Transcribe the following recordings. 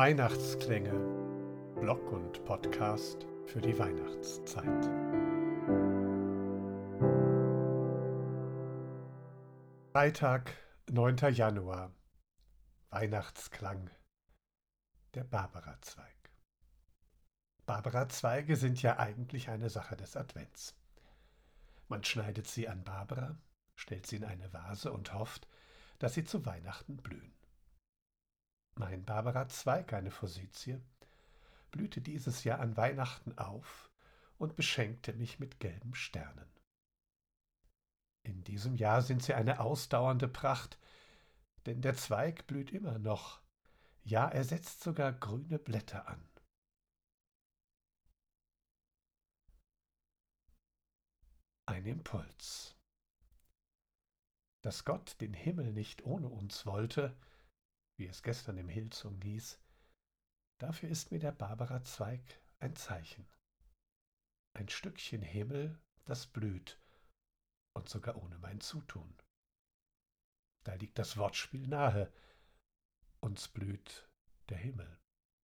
Weihnachtsklänge, Blog und Podcast für die Weihnachtszeit. Freitag, 9. Januar. Weihnachtsklang. Der Barbarazweig. Barbarazweige sind ja eigentlich eine Sache des Advents. Man schneidet sie an Barbara, stellt sie in eine Vase und hofft, dass sie zu Weihnachten blühen. Mein Barbarazweig, eine Forsythie, blühte dieses Jahr an Weihnachten auf und beschenkte mich mit gelben Sternen. In diesem Jahr sind sie eine ausdauernde Pracht, denn der Zweig blüht immer noch, ja, er setzt sogar grüne Blätter an. Ein Impuls. Dass Gott den Himmel nicht ohne uns wollte, wie es gestern im Hillsong hieß, dafür ist mir der Barbarazweig ein Zeichen. Ein Stückchen Himmel, das blüht, und sogar ohne mein Zutun. Da liegt das Wortspiel nahe, uns blüht der Himmel.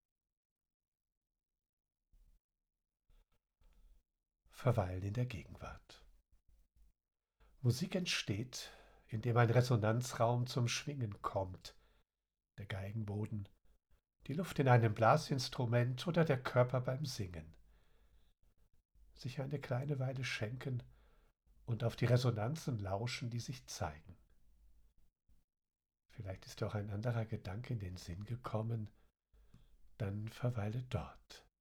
Verweilen in der Gegenwart. Musik entsteht, indem ein Resonanzraum zum Schwingen kommt, der Geigenboden, die Luft in einem Blasinstrument oder der Körper beim Singen. Sich eine kleine Weile schenken und auf die Resonanzen lauschen, die sich zeigen. Vielleicht ist auch ein anderer Gedanke in den Sinn gekommen, dann verweile dort.